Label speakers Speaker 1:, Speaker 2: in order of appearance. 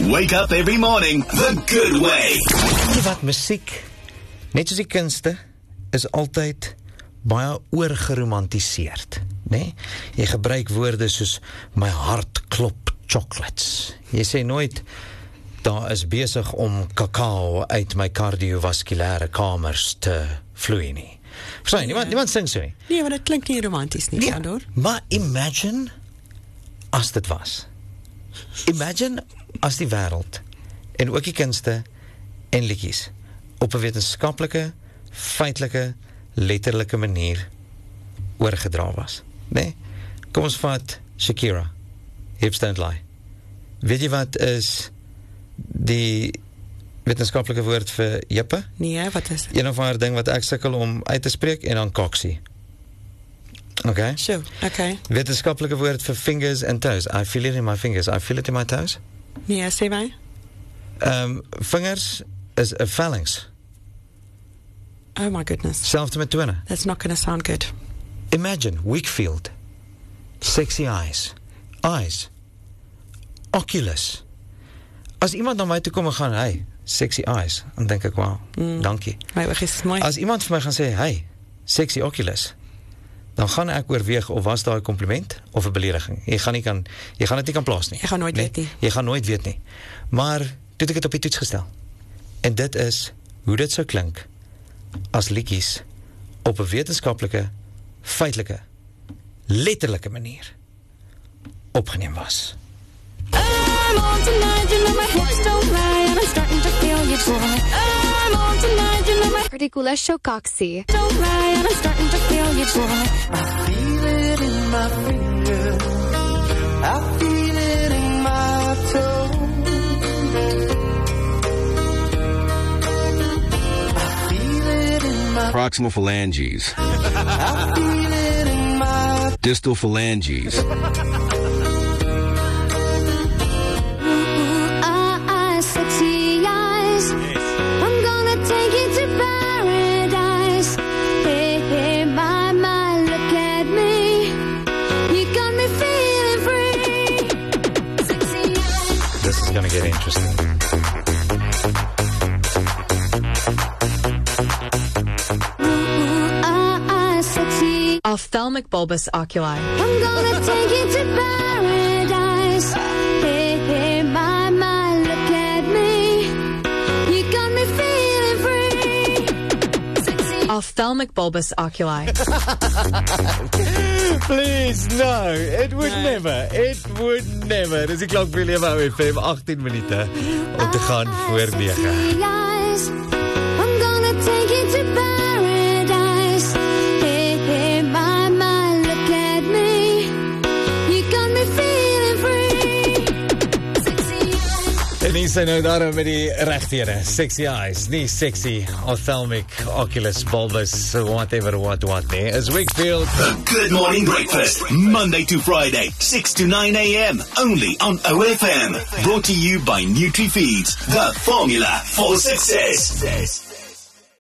Speaker 1: Wake up every morning the good way.
Speaker 2: Weet jy wat, musiek, net soos die kunste, is altyd baie oorgeromantiseerd, né? Jy gebruik woorde soos my hart klop chocolates. Jy sê nooit daar is besig om kakao uit my kardiovaskulêre kamers te vloei nie. Verstaan, niemand sing so nie.
Speaker 3: Nee, maar dit klink nie romanties nie, Andor.
Speaker 2: Maar imagine as dit was. Imagine as die wêreld en ook die kunste en liedjies op 'n wetenskaplike, feitelike, letterlike manier oorgedra was, né? Kom ons vat Shakira, Hips Don't Lie. Weet jy wat is die wetenskaplike woord vir jippe?
Speaker 3: Nee, wat is dit?
Speaker 2: Een of ander ding wat ek sukkel om uit te spreek en dan koksie. Okay?
Speaker 3: Sure, okay.
Speaker 2: Wetenskaplike woord vir fingers and toes. I feel it in my fingers. I feel it in my toes.
Speaker 3: Nee, sê my.
Speaker 2: Vingers is 'n phalanx.
Speaker 3: Oh my goodness.
Speaker 2: Selfde met tone.
Speaker 3: That's not going to sound good.
Speaker 2: Imagine Wakefield. Sexy eyes. Eyes. Oculus. As iemand na my toe kom en gaan, hey, sexy eyes, dan denk ek, wow, dankie. As iemand vir my gaan sê, hey, sexy oculus, dan gaan ek oorweeg of was daar 'n kompliment of 'n belediging. Jy gaan dit nie kan plaas nie.
Speaker 3: Jy gaan nooit weet nie.
Speaker 2: Jy gaan nooit weet nie. Maar toe ek dit op die toets gestel. En dit is hoe dit sou klink as liedjies op 'n wetenskaplike, feitelike, letterlike manier opgeneem was.
Speaker 4: I'm on tonight, you know my hips don't lie, and I'm starting to feel you, boy. I'm on tonight, you know my
Speaker 5: Ridiculous Shokaxi.
Speaker 4: don't lie, and I'm starting to feel you, boy.
Speaker 6: I feel it in my fingers, I feel it in my toes, I feel it in my
Speaker 7: proximal phalanges,
Speaker 6: I feel it in my
Speaker 7: distal phalanges.
Speaker 4: Sexy eyes, I'm gonna take you to paradise. Hey, hey, my, look at me. You got me feeling free. Sexy eyes.
Speaker 2: This is gonna get interesting.
Speaker 4: Sexy.
Speaker 5: Ophthalmic bulbous oculi.
Speaker 4: I'm gonna take you to paradise. Hey, hey, my, look at me. You got me feeling free. Sexy.
Speaker 5: Ophthalmic bulbous oculi.
Speaker 2: Please, no, it would never. Dis die klok vir Lewe FM, 18 minute om te gaan voor 9.
Speaker 4: Sexy eyes. I'm gonna take you to paradise. Hey, hey, my, look at me. You got me feeling free. Sexy eyes.
Speaker 2: En hier sy nou daarom met die regtere, sexy eyes, nie sexy, ophthalmic, oculus, bulbous, whatever, what, nee, is Wakefield.
Speaker 1: The Good Morning Breakfast, Monday to Friday, 6 to 9 a.m. only on OFM. Brought to you by NutriFeeds, the formula for success.